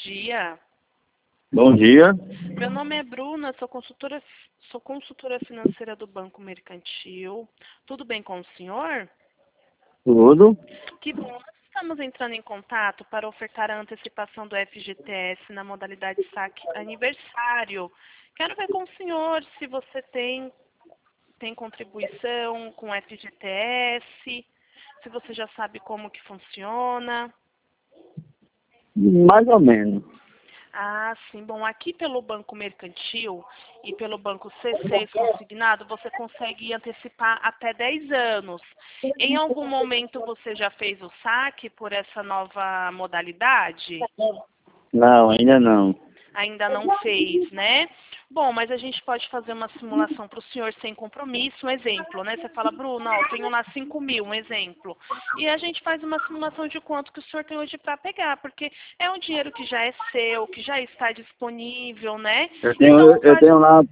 dia. Bom dia. Meu nome é Bruna, sou consultora financeira do Banco Mercantil. Tudo bem com o senhor? Tudo? Que bom. Nós estamos entrando em contato para ofertar a antecipação do FGTS na modalidade saque aniversário. Quero ver com o senhor se você tem contribuição com o FGTS, se você já sabe como que funciona. Mais ou menos. Ah, sim. Bom, aqui pelo Banco Mercantil e pelo Banco C6 Consignado, você consegue antecipar até 10 anos. Em algum momento você já fez o saque por essa nova modalidade? Não, ainda não. Ainda não fez, né? Bom, mas a gente pode fazer uma simulação para o senhor sem compromisso, um exemplo, né? Você fala, Bruno, ó, eu tenho lá 5 mil, um exemplo. E a gente faz uma simulação de quanto que o senhor tem hoje para pegar, porque é um dinheiro que já é seu, que já está disponível, né? Eu tenho lá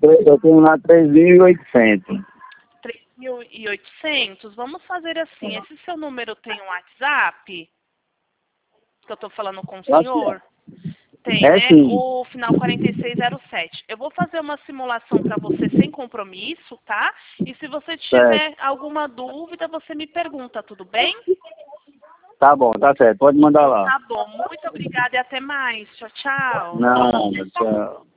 3.800. 3.800, vamos fazer assim, esse seu número tem um WhatsApp? Que eu estou falando com o senhor? Tem, né? Sim. O final 4607. Eu vou fazer uma simulação para você sem compromisso, tá? E se você tiver alguma dúvida, você me pergunta, tudo bem? Tá bom, tá certo. Pode mandar lá. Tá bom. Muito obrigada e até mais. Tchau, tchau. Não, tchau.